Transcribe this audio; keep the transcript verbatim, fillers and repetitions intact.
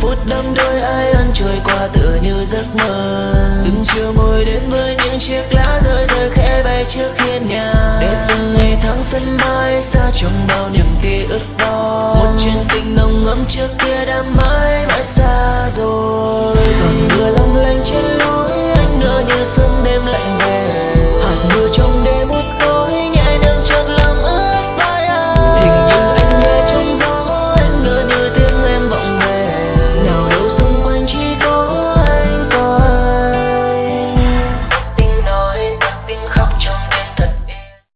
phút đắm đuối ai ân trôi qua tựa như giấc mơ. Từng chiều ngồi đến với những chiếc lá rơi rơi khẽ bay trước hiên nhà, để từng ngày tháng sân bay xa trong bao niềm ký ức đó. Một chuyện tình nồng ấm trước kia đã mãi